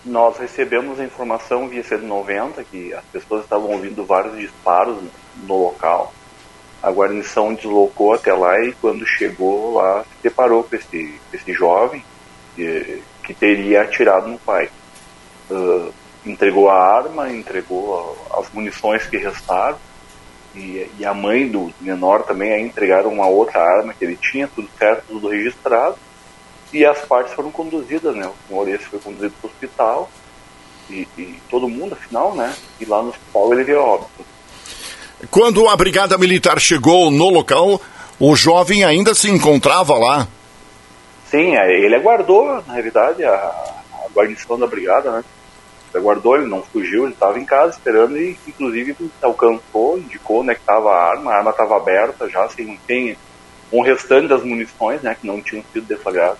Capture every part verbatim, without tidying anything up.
Nós recebemos a informação via cento e noventa que as pessoas estavam ouvindo vários disparos no local. A guarnição deslocou até lá e quando chegou lá se deparou com esse, esse jovem que, que teria atirado no pai. Uh, entregou a arma, entregou a, as munições que restaram e, e a mãe do menor também aí entregaram uma outra arma que ele tinha, tudo certo, tudo registrado. E as partes foram conduzidas, né? O Maurício foi conduzido para o hospital e, e todo mundo, afinal, né? E lá no hospital ele veio óbito. Quando a brigada militar chegou no local, o jovem ainda se encontrava lá? Sim, ele aguardou, na realidade, a, a guarnição da brigada, né? Ele aguardou, ele não fugiu, ele estava em casa esperando e, inclusive, alcançou, indicou, né, que estava a arma, a arma estava aberta já, sem, sem um restante das munições, né, que não tinham sido deflagradas.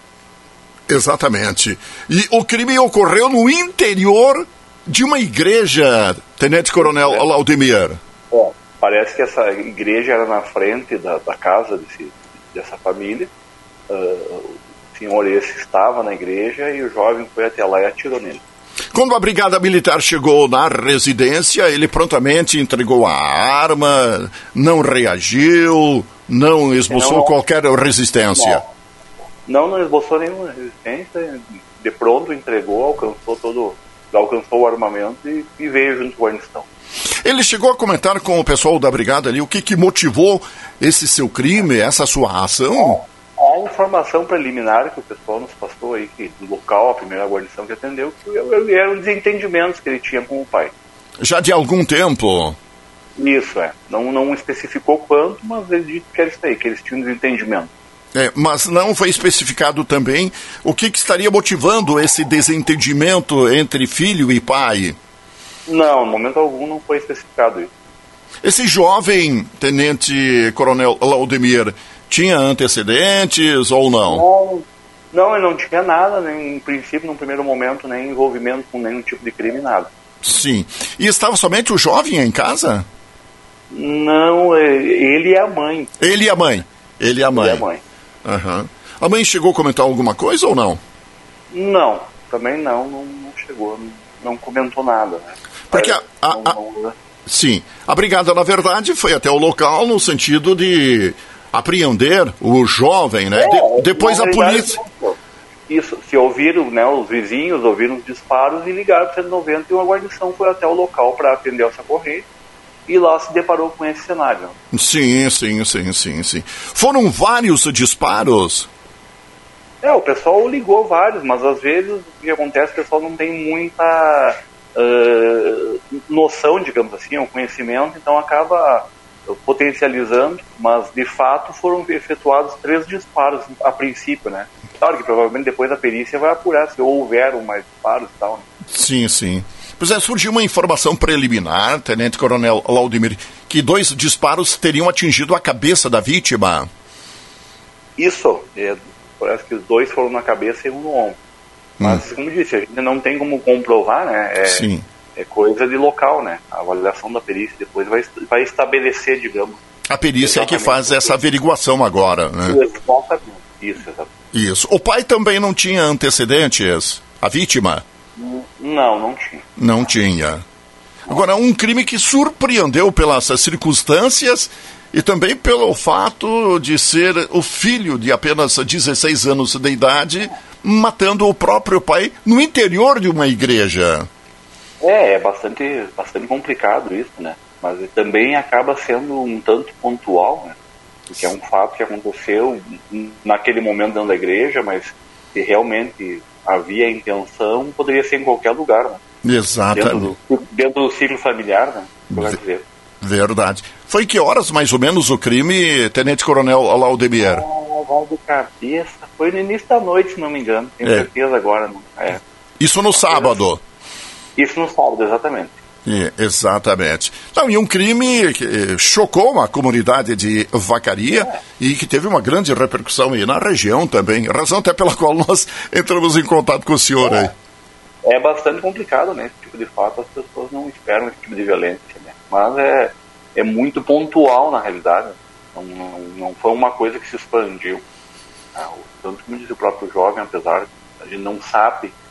Exatamente. E o crime ocorreu no interior de uma igreja, Tenente Coronel é. Laudemir. É, parece que essa igreja era na frente da, da casa desse, dessa família. Uh, o senhor esse estava na igreja e o jovem foi até lá e atirou nele. Quando a brigada militar chegou na residência, ele prontamente entregou a arma, não reagiu, não esboçou não, qualquer resistência. Não. Não, não esboçou nenhuma resistência, de pronto entregou, alcançou todo, alcançou o armamento e, e veio junto com a guarnição. Ele chegou a comentar com o pessoal da brigada ali o que, que motivou esse seu crime, essa sua ação? A informação preliminar que o pessoal nos passou aí, que do local, a primeira guarnição que atendeu, que eram desentendimentos que ele tinha com o pai. Já de algum tempo? Isso, é. Não, não especificou quanto, mas ele disse que era isso aí, que eles tinham desentendimento. É, mas não foi especificado também o que, que estaria motivando esse desentendimento entre filho e pai? Não, no momento algum não foi especificado isso. Esse jovem Tenente Coronel Laudemir tinha antecedentes ou não? Não, não, ele não tinha nada, nem, em princípio, no primeiro momento, nem envolvimento com nenhum tipo de crime, nada. Sim. E estava somente o jovem em casa? Não, ele e a mãe. Ele e a mãe? Ele e a mãe. Ele e a mãe. Uhum. A mãe chegou a comentar alguma coisa ou não? Não, também não, não, não chegou, não, não comentou nada. Né? Porque a, a, a, a, sim, a brigada, na verdade, foi até o local no sentido de apreender o jovem, né? É, de, depois a polícia... Isso, se ouviram, né, os vizinhos ouviram os disparos e ligaram para o cento e noventa e uma guarnição foi até o local para atender essa corrente. E lá se deparou com esse cenário. Sim, sim, sim, sim, sim. Foram vários disparos? É, o pessoal ligou vários, mas às vezes o que acontece, o pessoal não tem muita uh, noção, digamos assim, o conhecimento, então acaba potencializando, mas de fato foram efetuados três disparos a princípio, né? Claro que provavelmente depois a perícia vai apurar se houveram mais disparos e tal, né? Sim, sim. Pois é, surgiu uma informação preliminar, Tenente Coronel Laudemir, que dois disparos teriam atingido a cabeça da vítima. Isso, é, parece que os dois foram na cabeça e um no ombro. Mas, hum. como eu disse, a gente não tem como comprovar, né? É, Sim. É coisa de local, né? A avaliação da perícia depois vai, vai estabelecer, digamos. A perícia é que faz essa averiguação agora, né? Exatamente. Isso, exatamente. Isso. O pai também não tinha antecedentes? A vítima? Não, não tinha. Não tinha. Agora, um crime que surpreendeu pelas circunstâncias e também pelo fato de ser o filho de apenas dezesseis anos de idade matando o próprio pai no interior de uma igreja. É, é bastante, bastante complicado isso, né? Mas também acaba sendo um tanto pontual, né? Porque é um fato que aconteceu naquele momento dentro da igreja, mas que realmente havia intenção, poderia ser em qualquer lugar, né? Exatamente. Dentro do, dentro do ciclo familiar, né? Ver, dizer. Verdade. Foi que horas, mais ou menos, o crime, Tenente Coronel Laudemir? Ah, de cabeça. Foi no início da noite, se não me engano. Tenho é. certeza agora. Não. É. Isso no sábado? Isso no sábado, exatamente. É, exatamente. Não, e um crime que chocou a comunidade de Vacaria é. e que teve uma grande repercussão aí na região também, razão até pela qual nós entramos em contato com o senhor é. aí. É bastante complicado, né? Esse tipo de fato, as pessoas não esperam esse tipo de violência, né? Mas é, é muito pontual na realidade. Não, não, não foi uma coisa que se expandiu. Tanto como diz o próprio jovem, apesar de a gente não sabe o que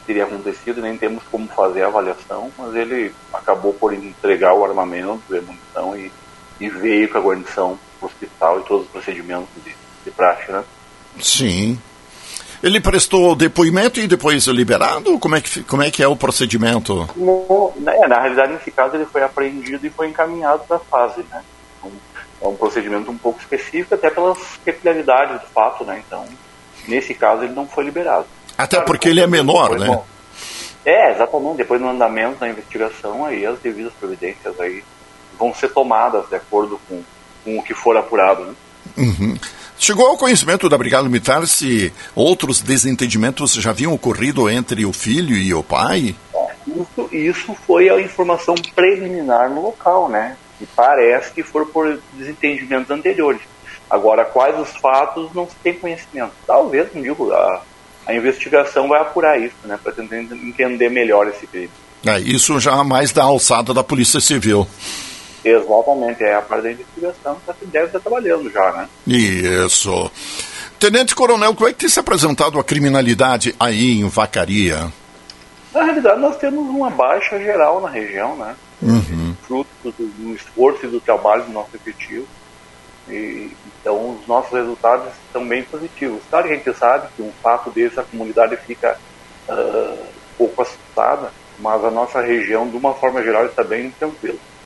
teria acontecido, nem temos como fazer a avaliação, mas ele acabou por entregar o armamento e a munição e, e veio com a guarnição para o hospital e todos os procedimentos de, de praxe, né? Sim. Ele prestou depoimento e depois liberado? Como é que, como é, que é o procedimento? No, né, na realidade, nesse caso, ele foi apreendido e foi encaminhado para a fase, né? Então, é um procedimento um pouco específico, até pelas peculiaridades do fato, né? Então, nesse caso, ele não foi liberado. Até claro, porque ele é menor, depois, né? Bom, é, exatamente. Depois, no andamento da investigação, aí as devidas providências aí vão ser tomadas de acordo com, com o que for apurado, né? Uhum. Chegou ao conhecimento da Brigada Militar se outros desentendimentos já haviam ocorrido entre o filho e o pai? Isso, isso foi a informação preliminar no local, né? E parece que foram por desentendimentos anteriores. Agora, quais os fatos, não se tem conhecimento. Talvez, não digo, a, a investigação vai apurar isso, né? Para tentar entender melhor esse crime. É, isso já mais da alçada da Polícia Civil. Exatamente, é a parte da investigação que você deve estar trabalhando já, né? Isso. Tenente Coronel, como é que tem se apresentado a criminalidade aí em Vacaria? Na realidade, nós temos uma baixa geral na região, né? Uhum. Fruto do, do esforço e do trabalho do nosso efetivo. E, então, os nossos resultados são bem positivos. Claro que a gente sabe que um fato desse, a comunidade fica uh, um pouco assustada, mas a nossa região, de uma forma geral, está bem tranquila.